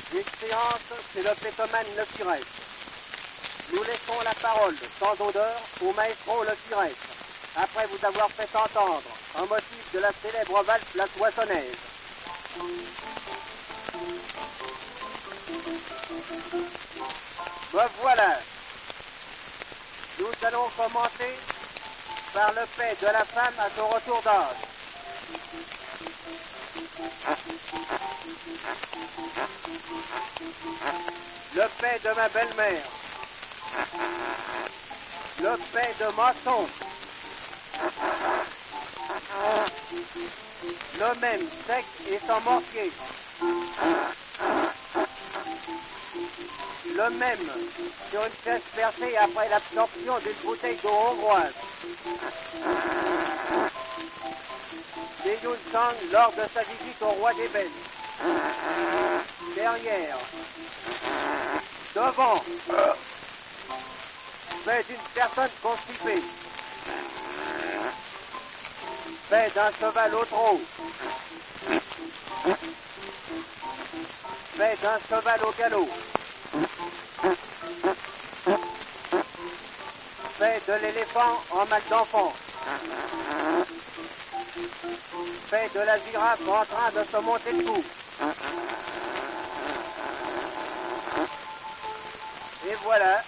L'expérience, c'est le pétomane le qui reste. Nous laissons la parole, sans odeur, au maestro le qui reste, après vous avoir fait entendre un motif de la célèbre valse la soissonnaise. Me voilà. Nous allons commencer par le fait de la femme à son retour d'âge. Le fait de ma belle-mère. Le fait de Masson. Le même sec et sans mortier. Le même sur une chaise percée après l'absorption d'une bouteille d'eau hongroise. Des Yunsang lors de sa visite au roi des Belles. Derrière. Devant. Fait d'une personne constipée. Fait d'un cheval au trot. Fait d'un cheval au galop. Fait de l'éléphant en mal d'enfant. Fait de la girafe en train de se monter le cou. Et voilà.